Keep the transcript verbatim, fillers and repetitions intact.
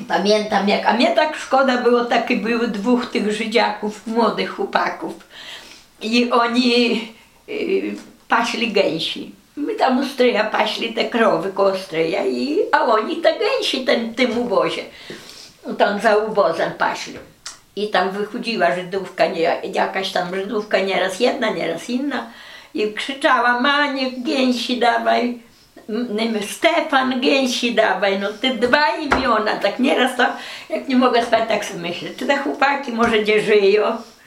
Pamiętam jak, a mnie tak szkoda było, takie były dwóch tych Żydziaków, młodych chłopaków. I oni y, paśli gęsi. My tam u stryja paśli te krowy koło stryja, i, a oni te gęsi ten, w tym ubozie. Tam za ubozem paśli. I tam wychodziła Żydówka, nie, jakaś tam Żydówka, nieraz jedna, nieraz inna. I krzyczała: Maniek, gęsi dawaj. Stefan, gęsi dawaj, no te dwa imiona, tak nieraz to, jak nie mogę spać, tak sobie myślę, czy te chłopaki może gdzie żyją,